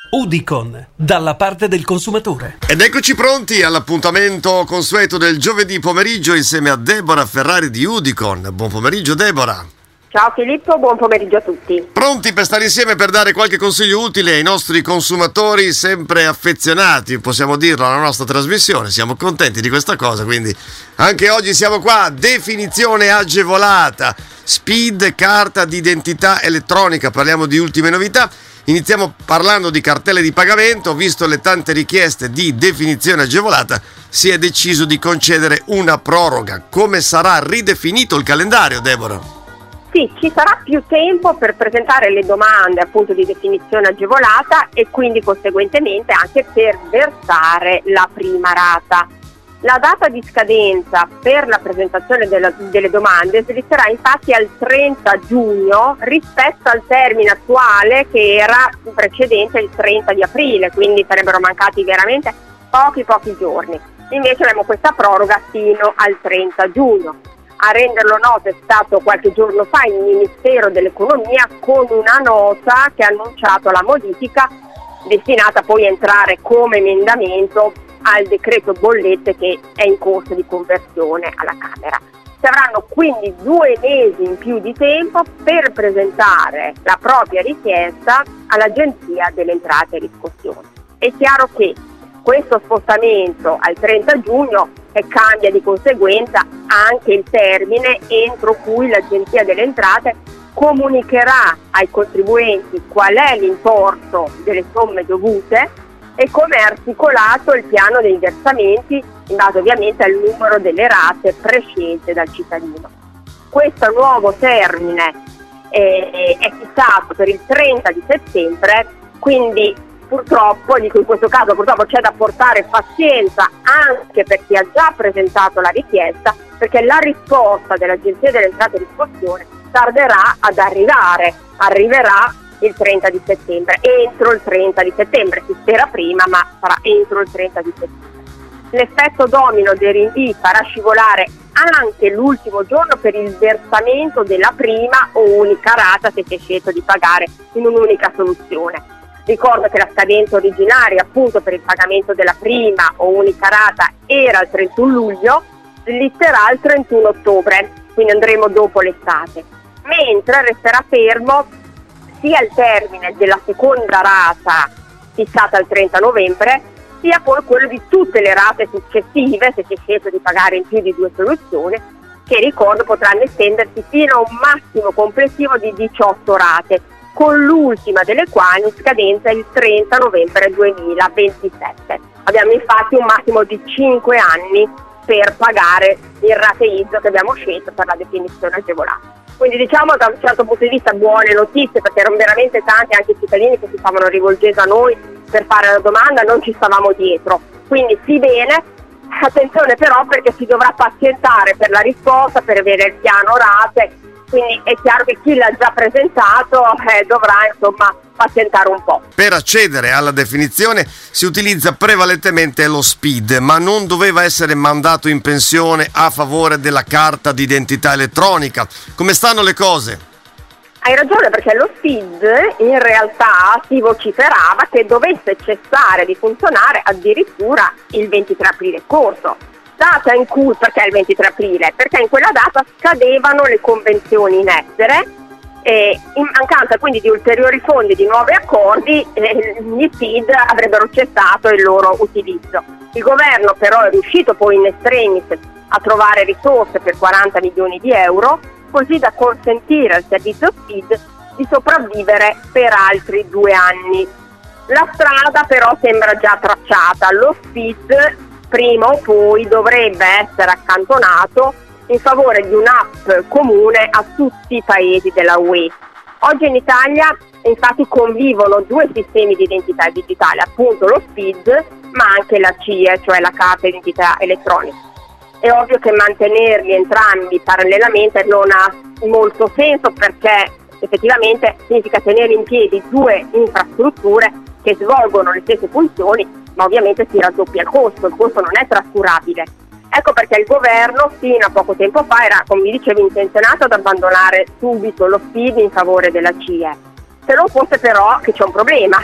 Udicon, dalla parte del consumatore. Ed eccoci pronti all'appuntamento consueto del giovedì pomeriggio insieme a Deborah Ferrari di Udicon. Buon pomeriggio, Deborah. Ciao Filippo, buon pomeriggio a tutti. Pronti per stare insieme per dare qualche consiglio utile ai nostri consumatori sempre affezionati, possiamo dirlo, alla nostra trasmissione. Siamo contenti di questa cosa, quindi anche oggi siamo qua. Definizione agevolata, SPID, carta d'identità elettronica, parliamo di ultime novità. Iniziamo parlando di cartelle di pagamento. Visto le tante richieste di definizione agevolata, si è deciso di concedere una proroga. Come sarà ridefinito il calendario, Deborah? Sì, ci sarà più tempo per presentare le domande appunto di definizione agevolata e quindi conseguentemente anche per versare la prima rata. La data di scadenza per la presentazione delle domande slittterà infatti al 30 giugno rispetto al termine attuale che era precedente il 30 di aprile, quindi sarebbero mancati veramente pochi giorni. Invece avremo questa proroga fino al 30 giugno. A renderlo noto è stato qualche giorno fa il Ministero dell'Economia con una nota che ha annunciato la modifica destinata poi a entrare come emendamento al decreto bollette che è in corso di conversione alla Camera. Si avranno quindi 2 mesi in più di tempo per presentare la propria richiesta all'Agenzia delle Entrate e Riscossione. È chiaro che questo spostamento al 30 giugno cambia di conseguenza anche il termine entro cui l'Agenzia delle Entrate comunicherà ai contribuenti qual è l'importo delle somme dovute e come è articolato il piano dei versamenti in base ovviamente al numero delle rate prescelte dal cittadino. Questo nuovo termine è fissato per il 30 di settembre, quindi purtroppo, dico in questo caso purtroppo c'è da portare pazienza anche per chi ha già presentato la richiesta, perché la risposta dell'Agenzia delle Entrate e Riscossione tarderà ad arriverà il 30 di settembre, entro il 30 di settembre, si spera prima ma sarà entro il 30 di settembre. L'effetto domino dei rinvii farà scivolare anche l'ultimo giorno per il versamento della prima o unica rata se si è scelto di pagare in un'unica soluzione. Ricordo che la scadenza originaria appunto per il pagamento della prima o unica rata era il 31 luglio, slitterà al 31 ottobre, quindi andremo dopo l'estate, mentre resterà fermo sia il termine della seconda rata fissata al 30 novembre, sia poi quello di tutte le rate successive se si è scelto di pagare in più di 2 soluzioni, che ricordo potranno estendersi fino a un massimo complessivo di 18 rate, con l'ultima delle quali in scadenza il 30 novembre 2027. Abbiamo infatti un massimo di 5 anni per pagare il rateizzo che abbiamo scelto per la definizione agevolata. Quindi diciamo da un certo punto di vista buone notizie, perché erano veramente tanti anche i cittadini che si stavano rivolgendo a noi per fare la domanda, non ci stavamo dietro. Quindi sì, bene, attenzione però perché si dovrà pazientare per la risposta, per avere il piano rate, quindi è chiaro che chi l'ha già presentato dovrà insomma pazientare un po'. Per accedere alla definizione si utilizza prevalentemente lo SPID, ma non doveva essere mandato in pensione a favore della carta d'identità elettronica. Come stanno le cose? Hai ragione, perché lo SPID in realtà si vociferava che dovesse cessare di funzionare addirittura il 23 aprile scorso. Data in cui, perché il 23 aprile? Perché in quella data scadevano le convenzioni in essere e in mancanza quindi di ulteriori fondi e di nuovi accordi gli SPID avrebbero cessato il loro utilizzo. Il governo però è riuscito poi in extremis a trovare risorse per 40 milioni di euro così da consentire al servizio SPID di sopravvivere per altri 2 anni. La strada però sembra già tracciata, lo SPID prima o poi dovrebbe essere accantonato in favore di un'app comune a tutti i paesi della UE. Oggi in Italia infatti convivono 2 sistemi di identità digitale, appunto lo SPID ma anche la CIE, cioè la carta d'identità elettronica. È ovvio che mantenerli entrambi parallelamente non ha molto senso, perché effettivamente significa tenere in piedi 2 infrastrutture che svolgono le stesse funzioni, ma ovviamente si raddoppia il costo non è trascurabile. Ecco perché il governo fino a poco tempo fa era, come vi dicevo, intenzionato ad abbandonare subito lo SPID in favore della CIE. Se non fosse però che c'è un problema,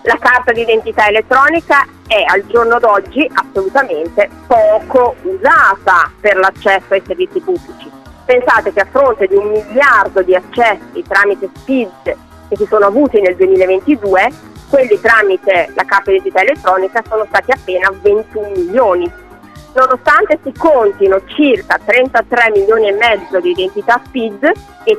La carta d'identità elettronica è al giorno d'oggi assolutamente poco usata per l'accesso ai servizi pubblici. Pensate che a fronte di 1 miliardo di accessi tramite SPID che si sono avuti nel 2022, quelli tramite la carta d'identità elettronica sono stati appena 21 milioni. Nonostante si contino circa 33 milioni e mezzo di identità SPID e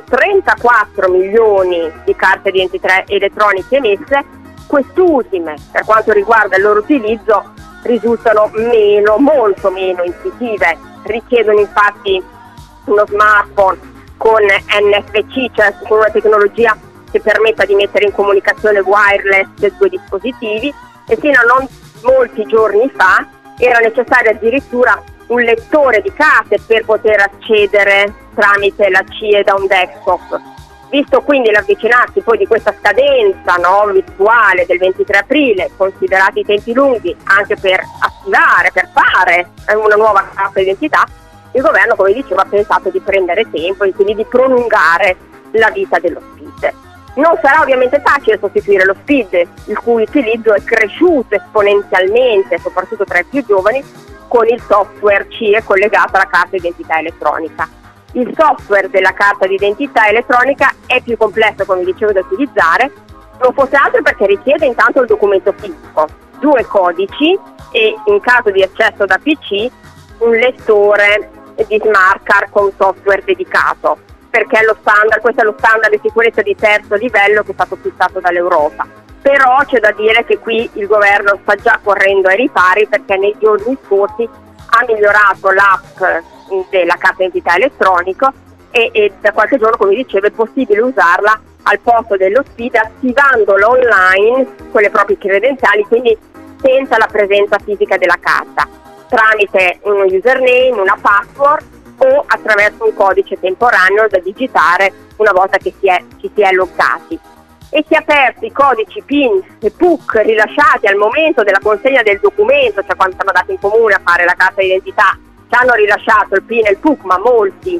34 milioni di carte d'identità elettroniche emesse, quest'ultime, per quanto riguarda il loro utilizzo, risultano molto meno intuitive. Richiedono infatti uno smartphone con NFC, cioè con una tecnologia che permetta di mettere in comunicazione wireless i due dispositivi, e fino a non molti giorni fa era necessario addirittura un lettore di carte per poter accedere tramite la CIE da un desktop. Visto quindi l'avvicinarsi poi di questa scadenza virtuale del 23 aprile, considerati i tempi lunghi anche per attivare, per fare una nuova carta d'identità, il governo, come dicevo, ha pensato di prendere tempo e quindi di prolungare la vita dello SPID. Non sarà ovviamente facile sostituire lo SPID, il cui utilizzo è cresciuto esponenzialmente, soprattutto tra i più giovani, con il software CIE collegato alla carta d'identità elettronica. Il software della carta d'identità elettronica è più complesso, come dicevo, da utilizzare, non fosse altro perché richiede intanto il documento fisico, 2 codici e, in caso di accesso da PC, un lettore di smart card con software dedicato, perché questo è lo standard di sicurezza di terzo livello che è stato fissato dall'Europa. Però c'è da dire che qui il governo sta già correndo ai ripari, perché nei giorni scorsi ha migliorato l'app della carta d'identità elettronica e da qualche giorno, come dicevo, è possibile usarla al posto dello SPID attivandola online con le proprie credenziali, quindi senza la presenza fisica della carta, tramite un username, una password o attraverso un codice temporaneo da digitare una volta che ci si è loggati. E si è aperto i codici PIN e PUC rilasciati al momento della consegna del documento, cioè quando siamo andati in comune a fare la carta d'identità, ci hanno rilasciato il PIN e il PUC, ma molti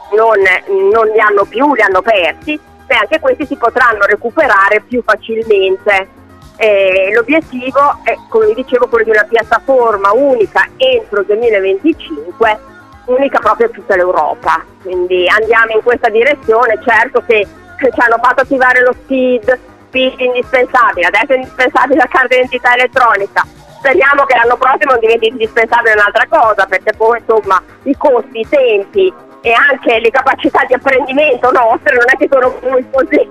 non li hanno più, li hanno persi. Anche questi si potranno recuperare più facilmente. L'obiettivo è, come vi dicevo, quello di una piattaforma unica entro il 2025, unica proprio in tutta l'Europa. Quindi andiamo in questa direzione. Certo che ci hanno fatto attivare lo SPID indispensabile, adesso è indispensabile la carta d'identità elettronica. Speriamo che l'anno prossimo non diventi indispensabile un'altra cosa, perché poi insomma i costi, i tempi e anche le capacità di apprendimento nostre non è che sono così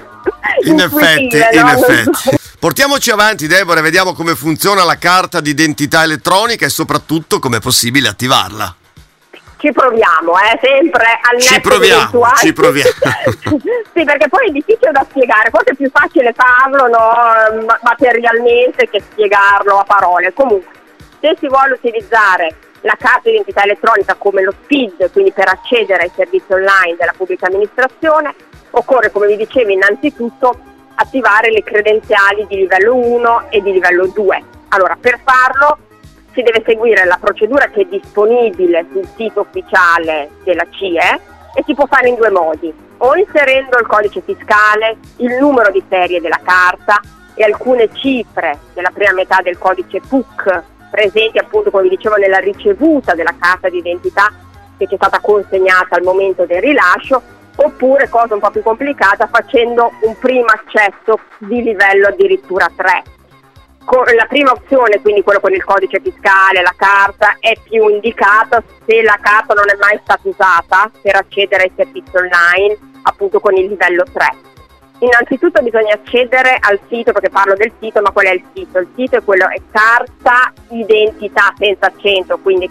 in effetti. Portiamoci avanti, Deborah, e vediamo come funziona la carta d'identità elettronica e soprattutto come è possibile attivarla. Ci proviamo, sempre al netto virtuale. Ci proviamo. Sì, perché poi è difficile da spiegare, forse è più facile farlo materialmente che spiegarlo a parole. Comunque, se si vuole utilizzare la carta d'identità elettronica come lo SPID, quindi per accedere ai servizi online della pubblica amministrazione, occorre, come vi dicevo, innanzitutto attivare le credenziali di livello 1 e di livello 2. Allora, per farlo si deve seguire la procedura che è disponibile sul sito ufficiale della CIE e si può fare in 2 modi: o inserendo il codice fiscale, il numero di serie della carta e alcune cifre della prima metà del codice PUC presenti, appunto, come vi dicevo, nella ricevuta della carta d'identità che ci è stata consegnata al momento del rilascio, oppure, cosa un po' più complicata, facendo un primo accesso di livello addirittura 3. La prima opzione, quindi quello con il codice fiscale, la carta, è più indicata se la carta non è mai stata usata per accedere ai servizi online, appunto con il livello 3. Innanzitutto bisogna accedere al sito, perché parlo del sito, ma qual è il sito? Il sito è carta identità senza accento, quindi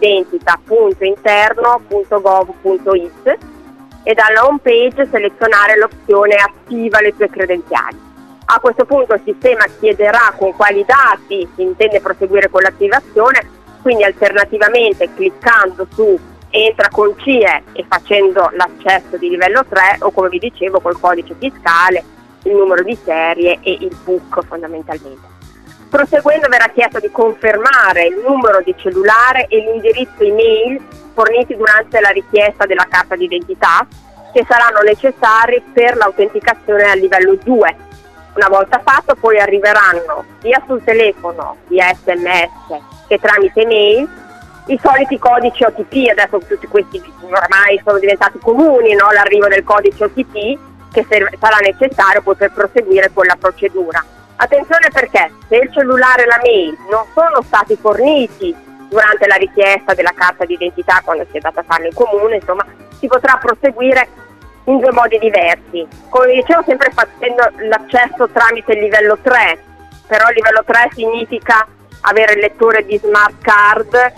cartaidentità.interno.gov.it, e dalla home page selezionare l'opzione attiva le tue credenziali. A questo punto il sistema chiederà con quali dati si intende proseguire con l'attivazione, quindi alternativamente cliccando su entra con CIE e facendo l'accesso di livello 3, o come vi dicevo col codice fiscale, il numero di serie e il PUC fondamentalmente. Proseguendo verrà chiesto di confermare il numero di cellulare e l'indirizzo email forniti durante la richiesta della carta d'identità, che saranno necessari per l'autenticazione a livello 2. Una volta fatto, poi arriveranno sia sul telefono, via SMS che tramite mail, i soliti codici OTP. Adesso tutti questi ormai sono diventati comuni, no? L'arrivo del codice OTP che sarà necessario poi per proseguire con la procedura. Attenzione, perché se il cellulare e la mail non sono stati forniti durante la richiesta della carta d'identità, quando si è data a farlo in comune, insomma, si potrà proseguire in due modi diversi. Come dicevo, sempre facendo l'accesso tramite il livello 3, però il livello 3 significa avere il lettore di smart card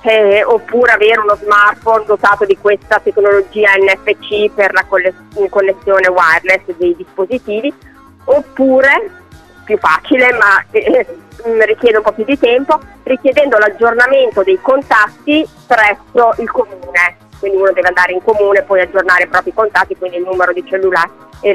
oppure avere uno smartphone dotato di questa tecnologia NFC per la connessione wireless dei dispositivi, oppure, più facile ma richiede un po' più di tempo, richiedendo l'aggiornamento dei contatti presso il comune. Quindi uno deve andare in comune e poi aggiornare i propri contatti, quindi il numero di cellulare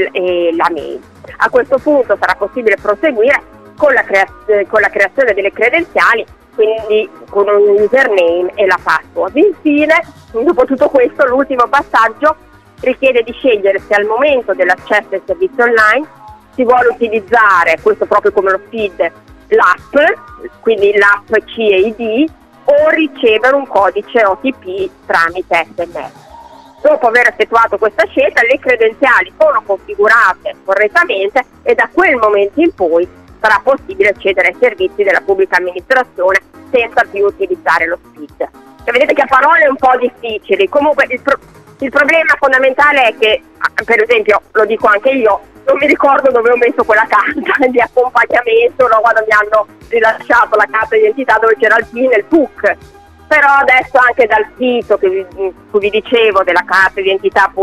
e la mail. A questo punto sarà possibile proseguire con la creazione delle credenziali, quindi con un username e la password. Infine, dopo tutto questo, l'ultimo passaggio richiede di scegliere se al momento dell'accesso ai servizi online si vuole utilizzare, questo proprio come lo SPID, l'app, quindi l'app CID, o ricevere un codice OTP tramite SMS. Dopo aver effettuato questa scelta, le credenziali sono configurate correttamente e da quel momento in poi sarà possibile accedere ai servizi della pubblica amministrazione senza più utilizzare lo SPID. E vedete che a parole è un po' difficili. Comunque il problema fondamentale è che, per esempio, lo dico anche io, non mi ricordo dove ho messo quella carta di accompagnamento, no, quando mi hanno rilasciato la carta di identità dove c'era il PIN e il PUC. Però adesso anche dal sito che vi dicevo della carta di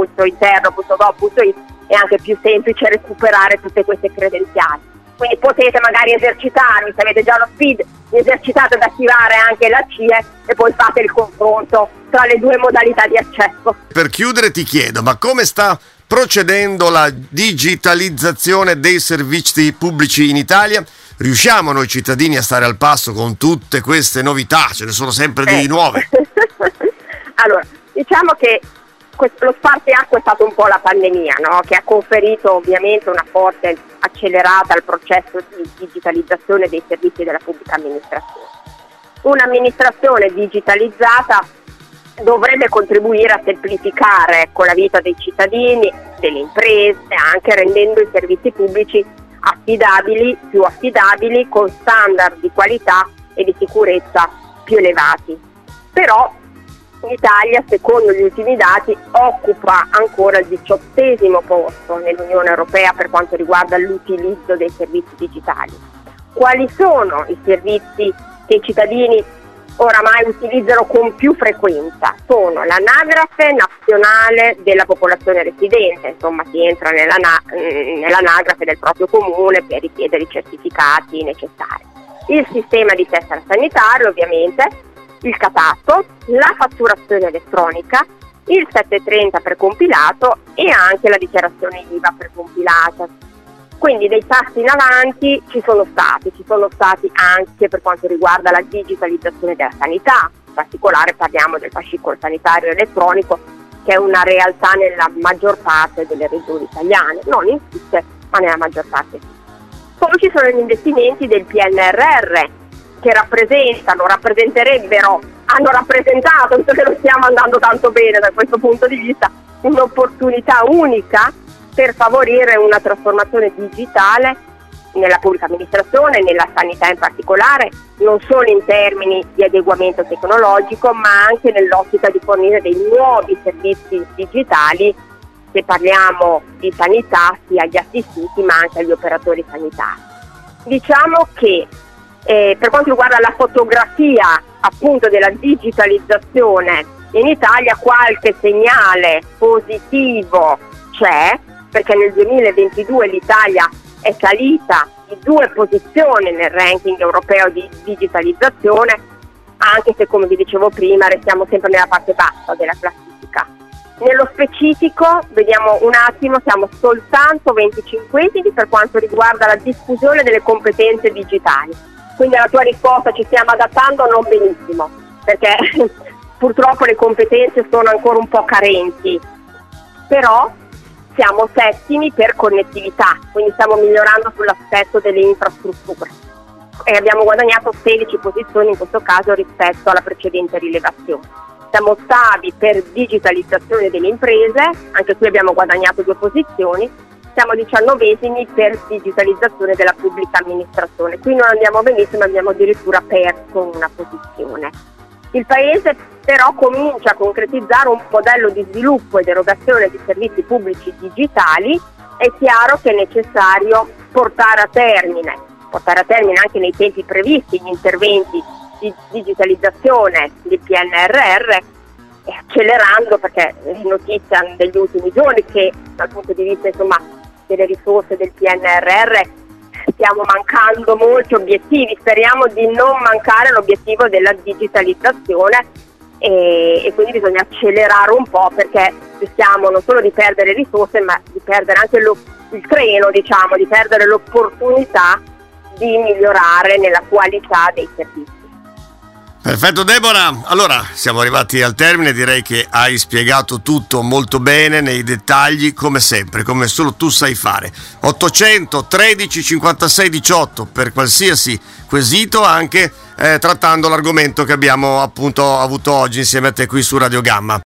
identità.interno.gov.it è anche più semplice recuperare tutte queste credenziali. Quindi potete magari esercitarvi, se avete già lo SPID, esercitate ad attivare anche la CIE e poi fate il confronto tra le due modalità di accesso. Per chiudere ti chiedo, ma come sta procedendo la digitalizzazione dei servizi pubblici in Italia? Riusciamo noi cittadini a stare al passo con tutte queste novità? Ce ne sono sempre di nuove. Allora, diciamo che lo spartiacque è stato un po' la pandemia, no? Che ha conferito ovviamente una forte accelerata al processo di digitalizzazione dei servizi della pubblica amministrazione. Un'amministrazione digitalizzata dovrebbe contribuire a semplificare la vita dei cittadini, delle imprese, anche rendendo i servizi pubblici più affidabili, con standard di qualità e di sicurezza più elevati. Però l'Italia, secondo gli ultimi dati, occupa ancora il 18° posto nell'Unione Europea per quanto riguarda l'utilizzo dei servizi digitali. Quali sono i servizi che i cittadini oramai utilizzano con più frequenza? Sono l'anagrafe nazionale della popolazione residente, insomma si entra nell'anagrafe del proprio comune per richiedere i certificati necessari, il sistema di tessera sanitaria ovviamente, il catasto, la fatturazione elettronica, il 730 precompilato e anche la dichiarazione IVA precompilata. Quindi dei passi in avanti ci sono stati anche per quanto riguarda la digitalizzazione della sanità. In particolare parliamo del fascicolo sanitario elettronico, che è una realtà nella maggior parte delle regioni italiane, non in tutte, ma nella maggior parte sì. Poi ci sono gli investimenti del PNRR, che hanno rappresentato, visto che lo stiamo andando tanto bene da questo punto di vista, un'opportunità unica per favorire una trasformazione digitale nella pubblica amministrazione, nella sanità in particolare, non solo in termini di adeguamento tecnologico, ma anche nell'ottica di fornire dei nuovi servizi digitali, se parliamo di sanità, sia agli assistiti ma anche agli operatori sanitari. Diciamo che per quanto riguarda la fotografia appunto della digitalizzazione in Italia, qualche segnale positivo c'è, perché nel 2022 l'Italia è salita di 2 posizioni nel ranking europeo di digitalizzazione, anche se, come vi dicevo prima, restiamo sempre nella parte bassa della classifica. Nello specifico, vediamo un attimo, siamo soltanto 25esimi per quanto riguarda la diffusione delle competenze digitali. Quindi alla tua risposta ci stiamo adattando non benissimo, perché purtroppo le competenze sono ancora un po' carenti, però siamo settimi per connettività, quindi stiamo migliorando sull'aspetto delle infrastrutture e abbiamo guadagnato 16 posizioni in questo caso rispetto alla precedente rilevazione. Siamo ottavi per digitalizzazione delle imprese, anche qui abbiamo guadagnato 2 posizioni. Siamo 19esimi per digitalizzazione della pubblica amministrazione. Qui non andiamo benissimo, abbiamo addirittura perso una posizione. Il Paese però comincia a concretizzare un modello di sviluppo ed erogazione di servizi pubblici digitali. È chiaro che è necessario portare a termine anche nei tempi previsti gli interventi di digitalizzazione del PNRR, accelerando, perché è notizia degli ultimi giorni che dal punto di vista delle risorse del PNRR stiamo mancando molti obiettivi. Speriamo di non mancare l'obiettivo della digitalizzazione e quindi bisogna accelerare un po', perché rischiamo non solo di perdere risorse ma di perdere anche il treno, di perdere l'opportunità di migliorare nella qualità dei servizi. Perfetto Deborah, allora siamo arrivati al termine, direi che hai spiegato tutto molto bene nei dettagli, come sempre, come solo tu sai fare. 800 13 56 18 per qualsiasi quesito, anche trattando l'argomento che abbiamo appunto avuto oggi insieme a te qui su Radio Gamma.